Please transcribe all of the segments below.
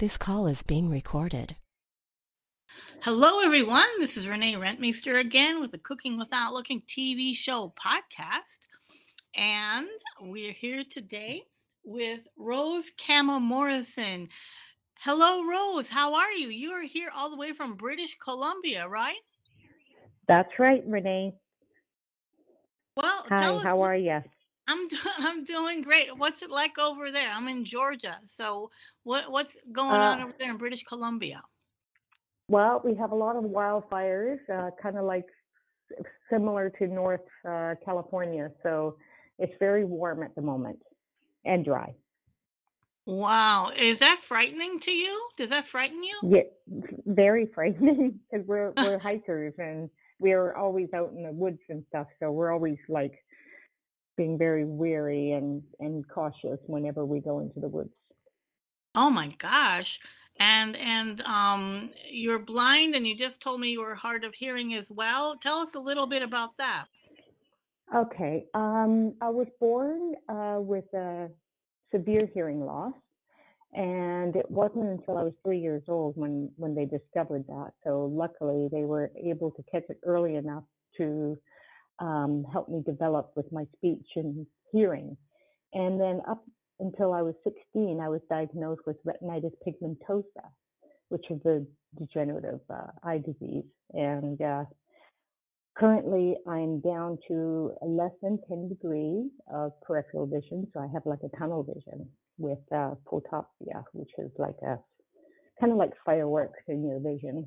This call is being recorded. Hello, everyone. This is Renee Rentmeester again with the Cooking Without Looking TV show podcast. And we're here today with Rose Kama Morrison. Hello, Rose. How are you? You are here all the way from British Columbia, right? That's right, Renee. Well, tell Hi, us. how are you? I'm doing great. What's it like over there? I'm in Georgia. So what's going Uh, on over there in British Columbia? well, we have a lot of wildfires, kind of like similar to North California. So it's very warm at the moment and dry. Wow. Is that frightening to you? Does that frighten you? Yeah, very frightening because we're hikers and we're always out in the woods and stuff. So we're always like being very wary and cautious whenever we go into the woods. Oh my gosh. And you're blind and you just told me you were hard of hearing as well. Tell us a little bit about that. Okay. I was born with a severe hearing loss. And it wasn't until I was 3 years old when they discovered that. So luckily, they were able to catch it early enough to help me develop with my speech and hearing. And then up until I was 16, I was diagnosed with retinitis pigmentosa, which is a degenerative eye disease. And currently, I'm down to less than 10 degrees of peripheral vision. So I have like a tunnel vision with photopsia, which is like a kind of like fireworks in your vision.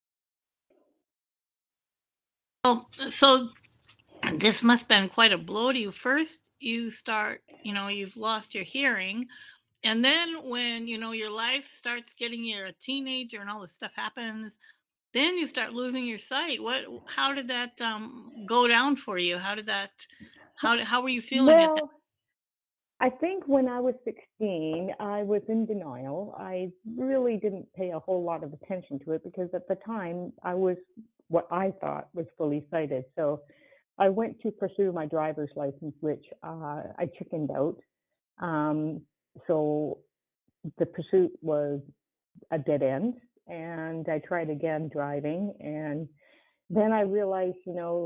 Well, so this must have been quite a blow to you. First, you start, you've lost your hearing. And then when, your life starts getting, you're a teenager and all this stuff happens, then you start losing your sight. How did that go down for you? How were you feeling at that? Well, I think when I was 16, I was in denial. I really didn't pay a whole lot of attention to it because at the time I was what I thought was fully sighted. So I went to pursue my driver's license, which I chickened out. Um, so the pursuit was a dead end, and I tried again driving, and then I realized,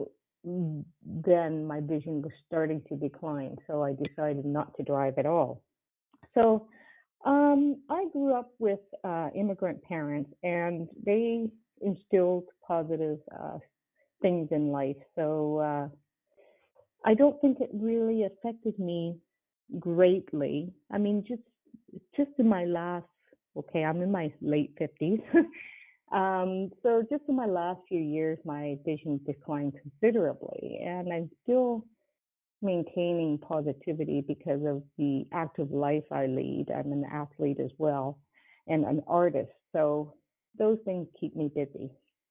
then my vision was starting to decline, so I decided not to drive at all. So I grew up with immigrant parents, and they instilled positive things in life. So I don't think it really affected me greatly. I mean, just in my last, okay, I'm in my late 50s. So just in my last few years, my vision declined considerably, and I'm still maintaining positivity because of the active life I lead. I'm an athlete as well, and an artist. So those things keep me busy.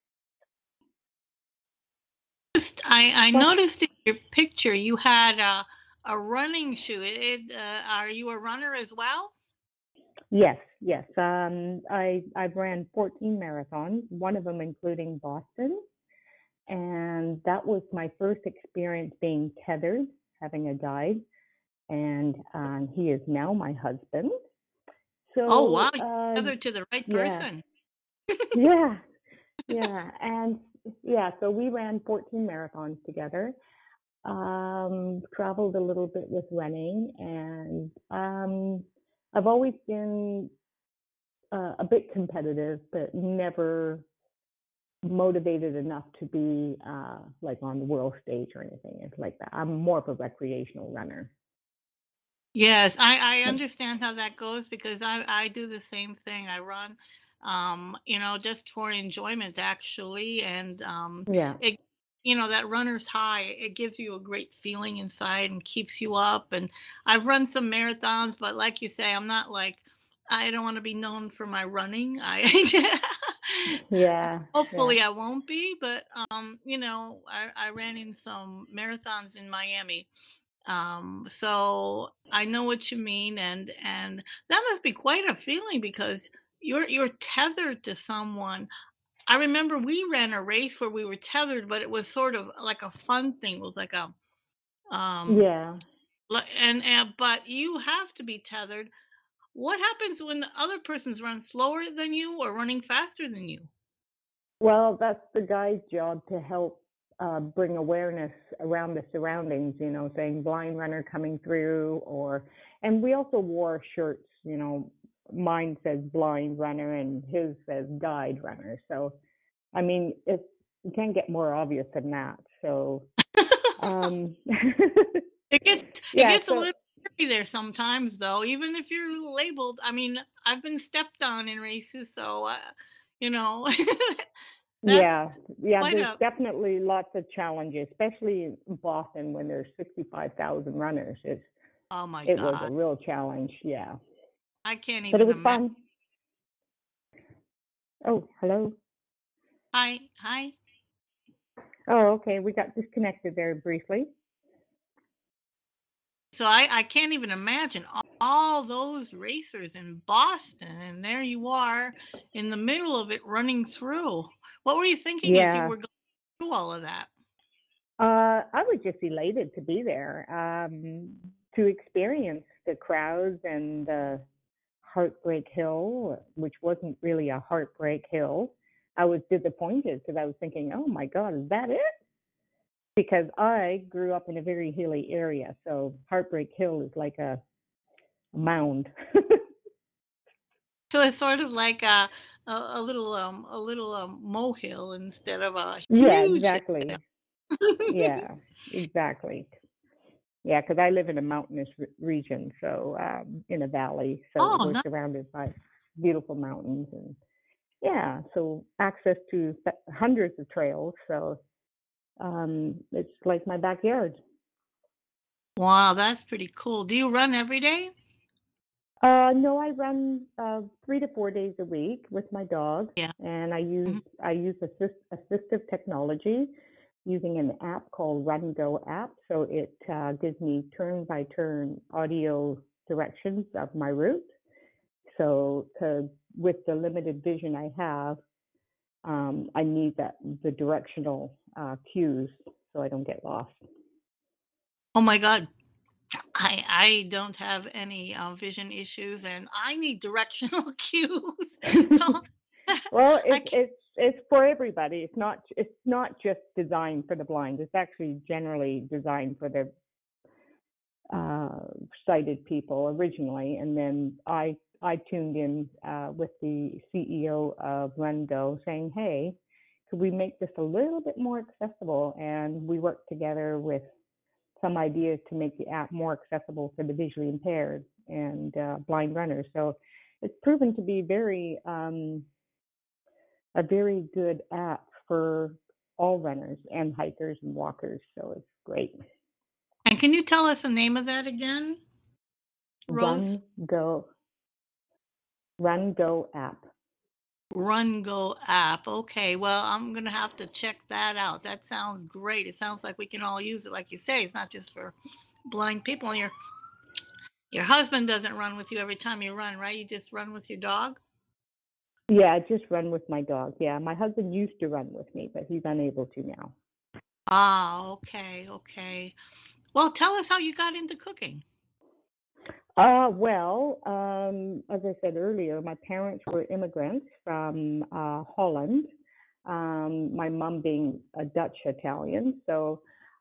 I But noticed in your picture you had a running shoe. Are you a runner as well? yes, yes, I've ran 14 marathons, one of them including Boston, and that was my first experience being tethered, having a guide, and he is now my husband. Oh wow, So you tethered to the right yeah, person. yeah, yeah, and yeah. So we ran 14 marathons together. Traveled a little bit with running, and I've always been a bit competitive, but never motivated enough to be like on the world stage or anything. It's like that. I'm more of a recreational runner. Yes, I understand how that goes because I do the same thing. I run, just for enjoyment actually, and Yeah. it, that runner's high. It gives you a great feeling inside and keeps you up. And I've run some marathons, but like you say, I'm not like I don't want to be known for my running. I Yeah, yeah. hopefully I won't be, but I ran in some marathons in Miami, so I know what you mean, and that must be quite a feeling because you're tethered to someone. I remember we ran a race where we were tethered, but it was sort of like a fun thing. It was like a um Yeah. and but you have to be tethered. what happens when the other person's run slower than you or running faster than you? Well, that's the guide's job to help bring awareness around the surroundings, saying blind runner coming through, and we also wore shirts, mine says blind runner and his says guide runner. So, I mean, you can't get more obvious than that. So, um, It gets it yeah, gets a so little tricky there sometimes, though. Even if you're labeled, I mean, I've been stepped on in races, so you know, that's yeah, yeah, quite there's a. definitely lots of challenges, especially in Boston when there's 65,000 runners. Oh my It was a God, real challenge, yeah. I can't But it even was imagine. fun. Oh, hello. Hi, hi. Oh, okay. We got disconnected there briefly. So I can't even imagine all those racers in Boston, and there you are in the middle of it running through. What were you thinking as you Yeah. were going through all of that? I was just elated to be there, to experience the crowds and the Heartbreak Hill, which wasn't really a heartbreak hill. I was disappointed because I was thinking, oh my God, is that it? Because I grew up in a very hilly area, so Heartbreak Hill is like a mound. It was sort of like a little molehill instead of a Yeah, huge hill. exactly. Yeah, exactly. Yeah, because I live in a mountainous region, so in a valley, so Oh, we're no. surrounded by beautiful mountains, and yeah, so access to hundreds of trails. So it's like my backyard. Wow, that's pretty cool. Do you run every day? No, I run 3 to 4 days a week with my dog, Yeah. and I Mhm. use I use assistive technology using an app called Run Go app. So it gives me turn by turn audio directions of my route. So with the limited vision I have, I need the directional cues so I don't get lost. Oh my God. I don't have any vision issues, and I need directional cues. So Well, I it's can't. it's it's for everybody. It's not just designed for the blind. It's actually generally designed for the uh, sighted people originally, and then I tuned in with the CEO of Rendo saying, "Hey, could we make this a little bit more accessible?" And we worked together with some ideas to make the app more accessible for the visually impaired and blind runners. So it's proven to be a very good app for all runners and hikers and walkers. So it's great. And can you tell us the name of that again, Rose? Run Go Run Go app. Run Go app. Okay, well, I'm gonna have to check that out. That sounds great. It sounds like we can all use it. Like you say, it's not just for blind people. And your husband doesn't run with you every time you run, right? You just run with your dog? Yeah, I just run with my dog. Yeah, my husband used to run with me, but he's unable to now. Ah, okay, okay. Well, tell us how you got into cooking. Well, as I said earlier, my parents were immigrants from Holland. My mom being a Dutch Italian, so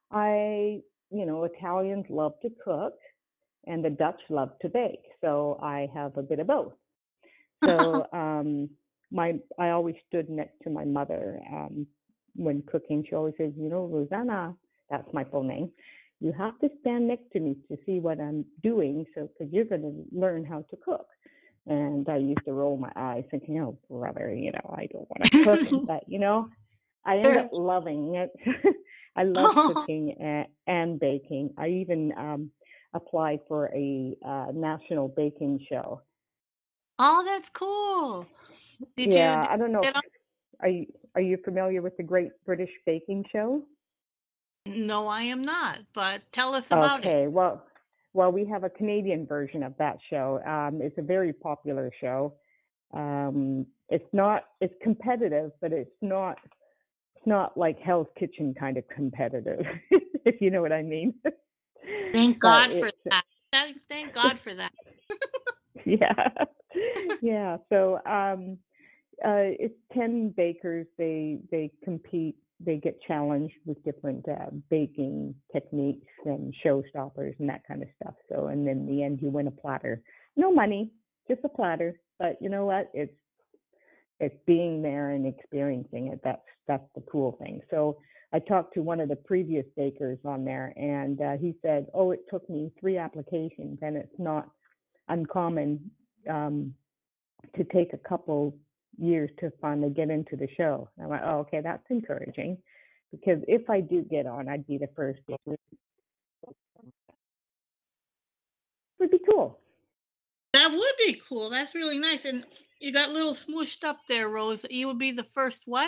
Italians love to cook, and the Dutch love to bake. So I have a bit of both. So I always stood next to my mother when cooking. She always says, Rosanna, that's my full name. You have to stand next to me to see what I'm doing, so because you're going to learn how to cook. And I used to roll my eyes, thinking, "Oh, brother, I don't want to cook." But I end up Sure. loving it. I love cooking and baking. I even applied for a national baking show. Oh, that's cool. Did Yeah, I don't you know. get on? Are you familiar with the Great British Baking Show? No, I am not, but tell us about it. Okay, well, we have a Canadian version of that show. It's a very popular show. It's competitive, but it's not like Hell's Kitchen kind of competitive, if you know what I mean. Thank But God for that. Thank God for that. Yeah. Yeah. So it's 10 bakers. They compete. They get challenged with different baking techniques and showstoppers and that kind of stuff. So, and then in the end, you win a platter. No money, just a platter. But you know what? It's being there and experiencing it. That's the cool thing. So I talked to one of the previous bakers on there, and he said, "Oh, it took me 3 applications, and it's not uncommon to take a couple years to finally get into the show." I'm like, "Oh, okay, that's encouraging, because if I do get on, I'd be the first. It would be cool." That would be cool. That's really nice. And you got little smooshed up there, Rose. You would be the first what?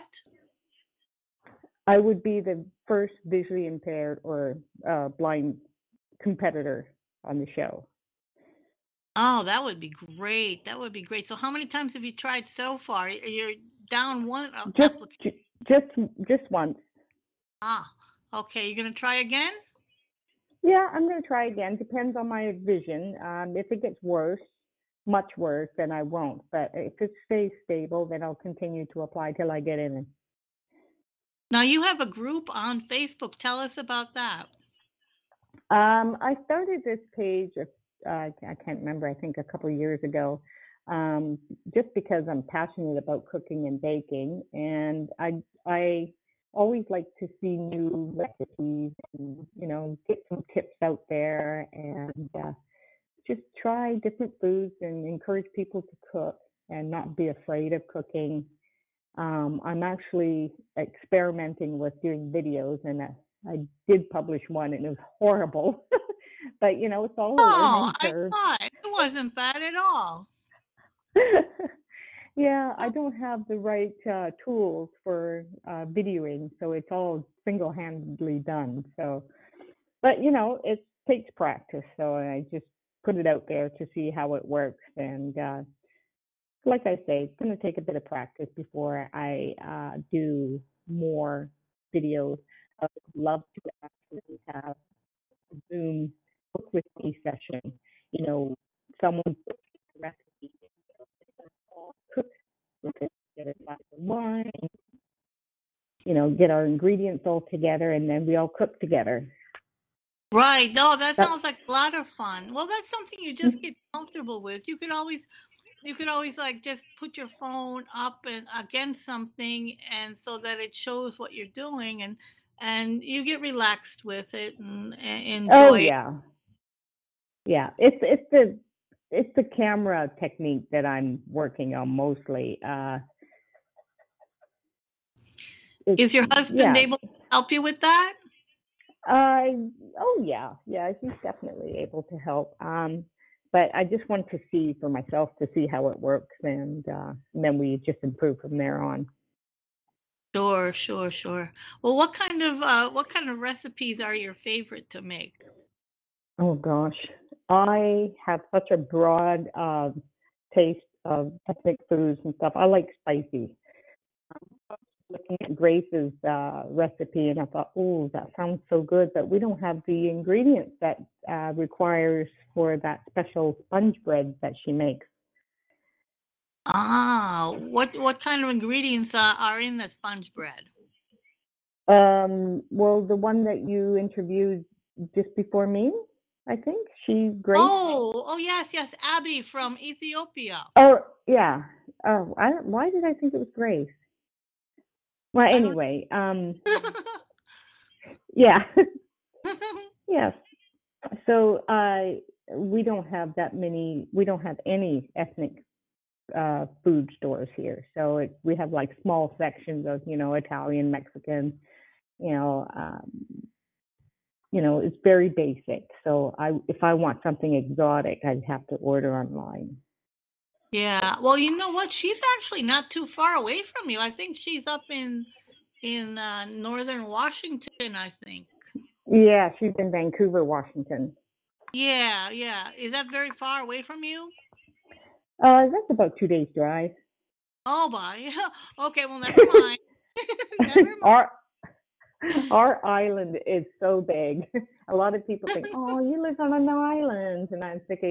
I would be the first visually impaired or blind competitor on the show. Oh, that would be great. That would be great. So how many times have you tried so far? You're down one Just application. just just once. Ah, okay. You're gonna try again? Yeah, I'm going to try again. Depends on my vision. If it gets worse, much worse, then I won't. But if it stays stable, then I'll continue to apply till I get in. Now you have a group on Facebook. Tell us about that. I started this page, I can't remember, I think a couple of years ago, just because I'm passionate about cooking and baking. And I always like to see new recipes and, get some tips out there and just try different foods and encourage people to cook and not be afraid of cooking. I'm actually experimenting with doing videos, and I did publish one, and it was horrible. But it's all a Oh, learning I curve. thought it wasn't bad at all. Yeah, I don't have the right tools for videoing, so it's all single-handedly done. So, but it takes practice. So I just put it out there to see how it works, and like I say, it's going to take a bit of practice before I do more videos. I would love to actually have a Zoom cook with me session. Someone cooks a recipe, cook with it, get a glass of wine, get our ingredients all together, and then we all cook together. Right. No, that That's sounds like a lot of fun. Well, that's something you just get comfortable with. You could always like just put your phone up and against something, and so that it shows what you're doing, and you get relaxed with it and Oh enjoy it. yeah. It's the camera technique that I'm working on mostly. Is your husband Yeah. able to help you with that? Oh yeah, he's definitely able to help. But I just want to see for myself to see how it works, and then we just improve from there on. Sure, sure, sure. Well, what kind of recipes are your favorite to make? Oh gosh, I have such a broad taste of ethnic foods and stuff. I like spicy. Looking at Grace's recipe, and I thought, oh, that sounds so good, but we don't have the ingredients that requires for that special sponge bread that she makes. Ah, what kind of ingredients are in that sponge bread? Well, the one that you interviewed just before me, I think Grace. Oh, yes, yes, Abby from Ethiopia. Oh, yeah. Oh, why did I think it was Grace? Well, I don't. anyway, yeah, yes. So, we don't have that many. We don't have any ethnic food stores here. So we have like small sections of Italian, Mexican. You know, um, it's very basic. So if I want something exotic, I'd have to order online. Yeah. Well, you know what? She's actually not too far away from you. I think she's up in northern Washington, I think. Yeah, she's in Vancouver, Washington. Yeah, yeah. Is that very far away from you? That's about 2 days drive. Oh, bye. Okay, well, never mind. Never mind. our our island is so big. A lot of people think, "Oh, you live on an island," and I'm thinking,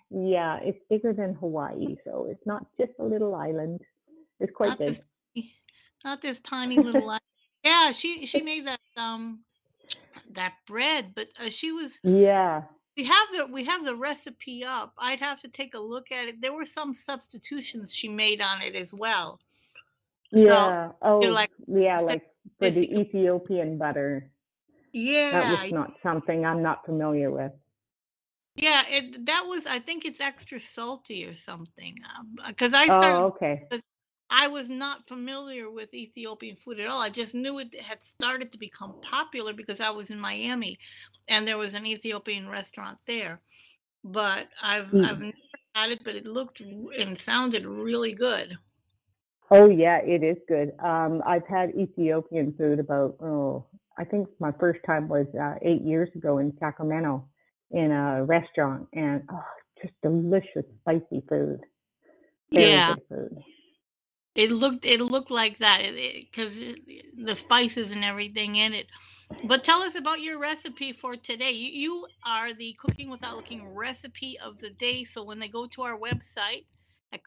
Yeah, it's bigger than Hawaii, so it's not just a little island. It's quite Not big. this, not this tiny little. Yeah, she made that bread, but she was. Yeah, We have the recipe up. I'd have to take a look at it. There were some substitutions she made on it as well. So yeah. you're Oh, like, yeah, instead like of for this, the you could. Ethiopian butter. That was Yeah, not something I'm not familiar with. yeah. That was. I think it's extra salty or something. Because I Oh, started. okay. 'Cause I was not familiar with Ethiopian food at all. I just knew it had started to become popular because I was in Miami, and there was an Ethiopian restaurant there. But I've Mm. never had it, but it looked and sounded really good. Oh, yeah, it is good. I've had Ethiopian food about, I think my first time was 8 years ago in Sacramento in a restaurant, and just delicious, spicy food. Very Yeah, good food. it looked like that because the spices and everything in it. But tell us about your recipe for today. You are the Cooking Without Looking recipe of the day. So when they go to our website at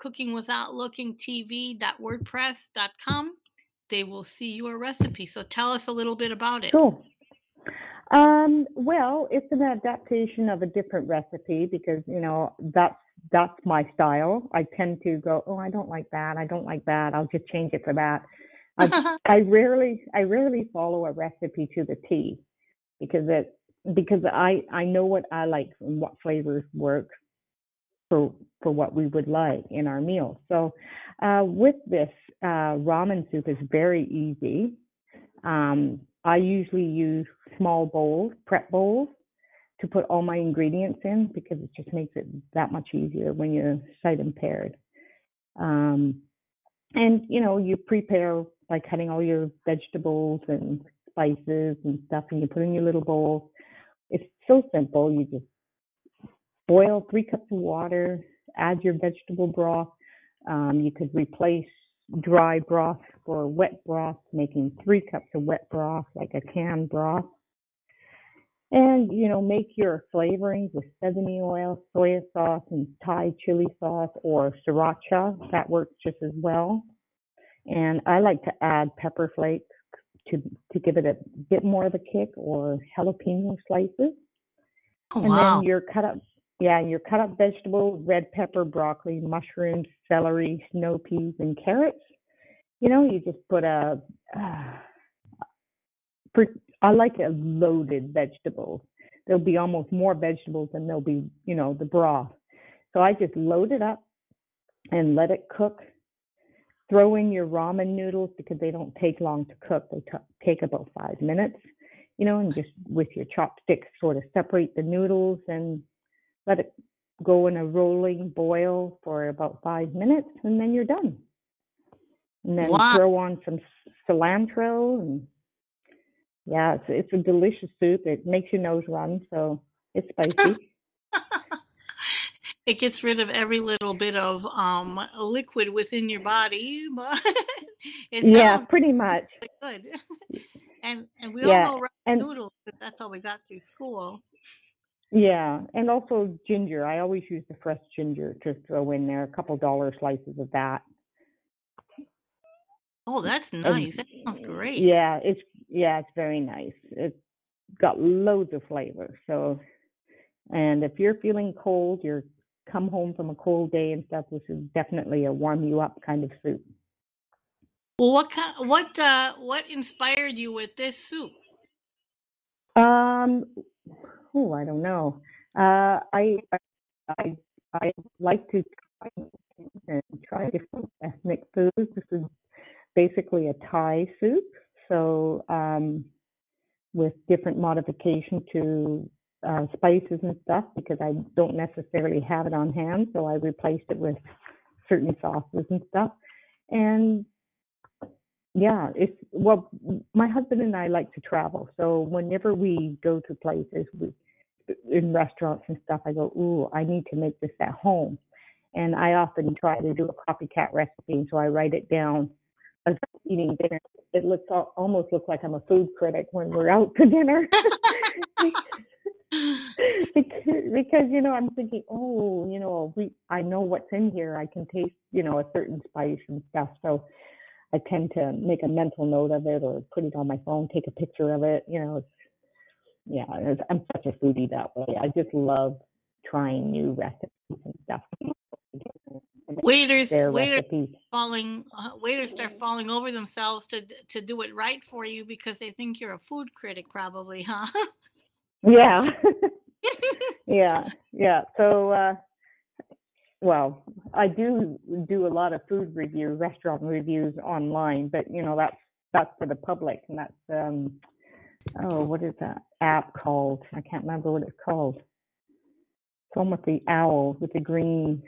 cookingwithoutlookingtv.wordpress.com, they will see your recipe. So tell us a little bit about it. Cool. Well, it's an adaptation of a different recipe because, that's my style. I tend to go, oh, I don't like that. I don't like that. I'll just change it for that. I I rarely follow a recipe to the T because I know what I like and what flavors work for what we would like in our meals. So with this ramen soup is very easy. I usually use small bowls, prep bowls, to put all my ingredients in because it just makes it that much easier when you're sight impaired. Um, and you prepare by cutting all your vegetables and spices and stuff, and you put in your little bowls. It's so simple. You just boil 3 cups of water, add your vegetable broth. You could replace dry broth for wet broth, making 3 cups of wet broth, like a canned broth. And, make your flavorings with sesame oil, soy sauce, and Thai chili sauce or sriracha. That works just as well. And I like to add pepper flakes to, to give it a bit more of a kick or jalapeno slices. Oh, And then wow. your cut up vegetables, red pepper, broccoli, mushrooms, celery, snow peas, and carrots. You just put uh, for, I like a loaded vegetables. There'll be almost more vegetables than there'll be, the broth. So I just load it up and let it cook. Throw in your ramen noodles because they don't take long to cook. They take about 5 minutes, and just with your chopsticks sort of separate the noodles and let it go in a rolling boil for about 5 minutes, and then you're done. And then Wow. throw on some cilantro, and yeah, it's a delicious soup. It makes your nose run, so it's spicy. It gets rid of every little bit of liquid within your body, but it Yeah, sounds pretty much. good. And we all Yeah, know ramen and noodles because that's how we got through school. yeah, and also ginger. I always use the fresh ginger to throw in there. A couple dollar slices of that. Oh, that's And nice. That sounds great. yeah, it's very nice. It's got loads of flavor. So, and if you're feeling cold, you're come home from a cold day and stuff, this is definitely a warm you up kind of soup. Well, what inspired you with this soup? Um, oh, I don't know. I I like to try and try different ethnic foods. This is basically a Thai soup, so with different modification to spices and stuff because I don't necessarily have it on hand, so I replaced it with certain sauces and stuff. And yeah, it's well, my husband and I like to travel, so whenever we go to places, in restaurants and stuff, I go, ooh, I need to make this at home. And I often try to do a copycat recipe, so I write it down as I'm eating dinner. It almost looks like I'm a food critic when we're out to dinner. because I'm thinking, oh, I know what's in here. I can taste, a certain spice and stuff. So I tend to make a mental note of it or put it on my phone, take a picture of it. Yeah, I'm such a foodie that way. I just love trying new recipes and stuff. Waiters, Their waiters recipes. waiters start falling over themselves to do it right for you because they think you're a food critic, probably, huh? Yeah. Yeah. So, well, I do a lot of food review, restaurant reviews online, but that's for the public, and that's what is that app called? I can't remember what it's called. It's one with the owl with the green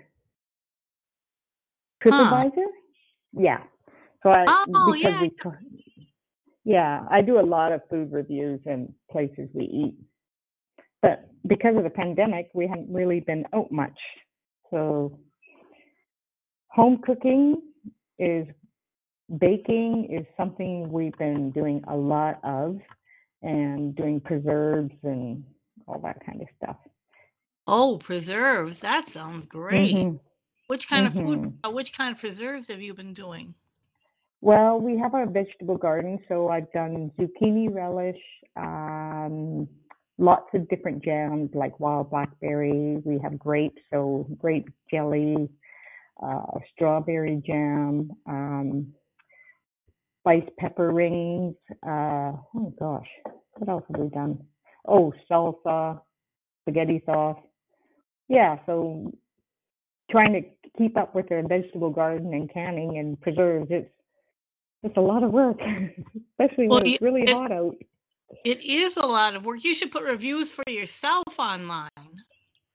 Huh. TripAdvisor. Yeah. So I Oh, because yeah. I do a lot of food reviews and places we eat. But because of the pandemic, we haven't really been out much. So home cooking is baking is something we've been doing a lot of, and doing preserves and all that kind of stuff. Oh, preserves. That sounds great. Mhm. Mhm. Which kind of preserves have you been doing? Well, we have a vegetable garden, so I've done zucchini relish, lots of different jams like wild blackberry. We have grapes, so grape jelly, strawberry jam, spiced pepper rings. Oh gosh, what else have we done? Oh, salsa, spaghetti sauce. Yeah, so trying to keep up with the vegetable garden and canning and preserves, it's a lot of work, especially Well, when it's really hot out. it is a lot of work. You should put reviews for yourself online.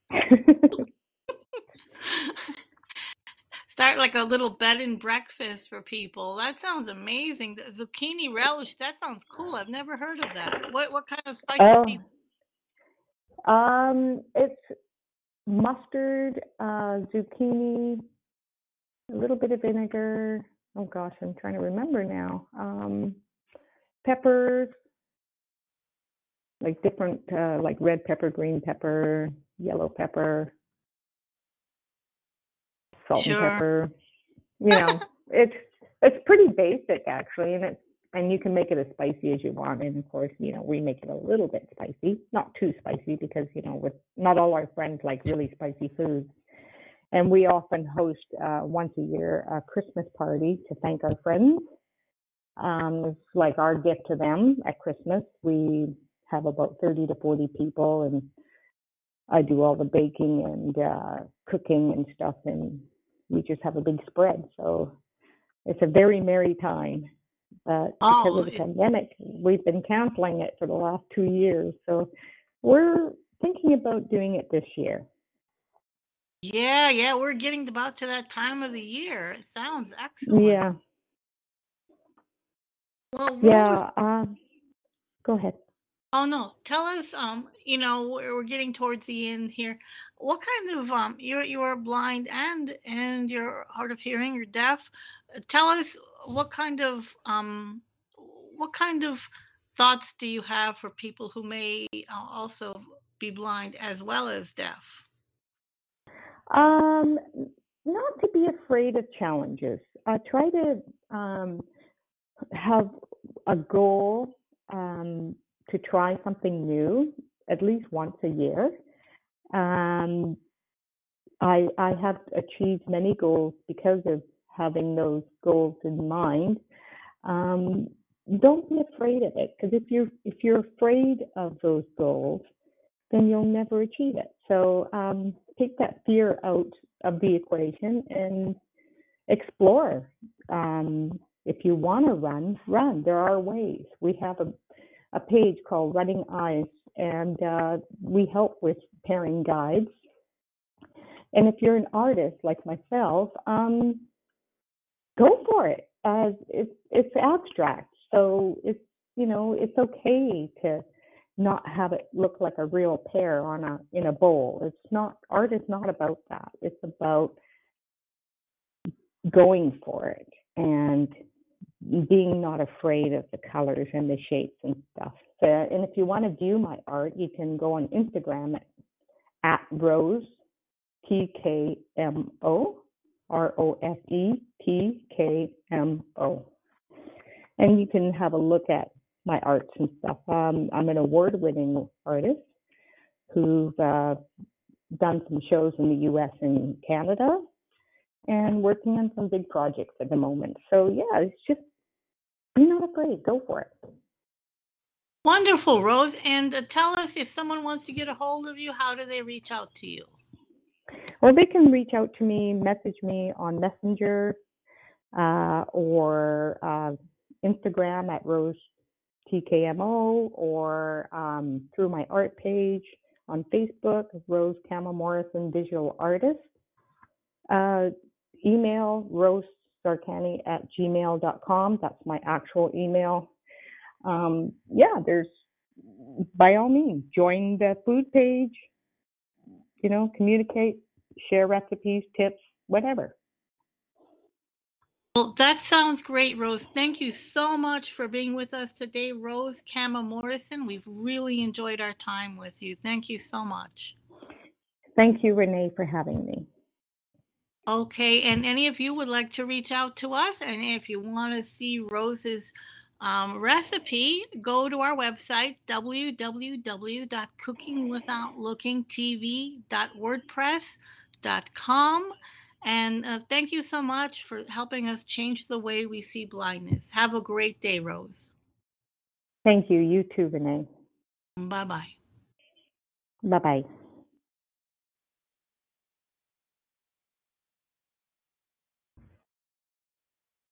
Start like a little bed and breakfast for people. That sounds amazing. The zucchini relish, that sounds cool. I've never heard of that. What kind of spices do you? Oh, it's mustard, zucchini, a little bit of vinegar. Oh gosh, I'm trying to remember now. Peppers, like different, like red pepper, green pepper, yellow pepper, salt and Sure. pepper. It's pretty basic actually, and you can make it as spicy as you want. And of course, we make it a little bit spicy, not too spicy, because with not all our friends like really spicy foods. And we often host once a year a Christmas party to thank our friends. It's like our gift to them at Christmas. We have about 30 to 40 people, and I do all the baking and cooking and stuff, and we just have a big spread. So it's a very merry time. But because Oh, of the pandemic, we've been canceling it for the last 2 years. So we're thinking about doing it this year. yeah. We're getting about to that time of the year. It sounds excellent. Yeah, Well, Rose, yeah. Go ahead. oh no, tell us. We're getting towards the end here. What kind of you are blind and you're hard of hearing, you're deaf. Tell us what kind of what kind of thoughts do you have for people who may also be blind as well as deaf? Um, Not to be afraid of challenges. Try to have a goal to try something new at least once a year. Um, I have achieved many goals because of having those goals in mind. Um, don't be afraid of it, because if you're afraid of those goals, then you'll never achieve it. So take that fear out of the equation and explore. If you want to run. There are ways. We have a page called Running Eyes, and we help with pairing guides. And if you're an artist like myself, go for it. It's abstract, so it's okay to not have it look like a real pear in a bowl. It's not art is not about that. It's about going for it and being not afraid of the colors and the shapes and stuff. and if you want to view my art, you can go on Instagram at Rose TKMO, ROSETKMO. And you can have a look at my arts and stuff. I'm an award-winning artist who've done some shows in the US and Canada and working on some big projects at the moment. So yeah, it's just, be not afraid, go for it. Wonderful, Rose. And tell us, if someone wants to get a hold of you, how do they reach out to you? Or they can reach out to me, message me on Messenger or Instagram at Rose TKMO, or through my art page on Facebook, Rose Kama Morrison Digital Artist. Email rosesarkany@gmail.com. That's my actual email. Yeah, by all means, join the food page, communicate, share recipes, tips, whatever. Well, that sounds great, Rose. Thank you so much for being with us today, Rose Kama Morrison. We've really enjoyed our time with you. Thank you so much. Thank you, Renee, for having me. Okay, and any of you would like to reach out to us, and if you want to see Rose's recipe, go to our website, www.cookingwithoutlookingtv.wordpress.com. And thank you so much for helping us change the way we see blindness. Have a great day, Rose. Thank you. You too, Renee. Bye-bye. Bye-bye.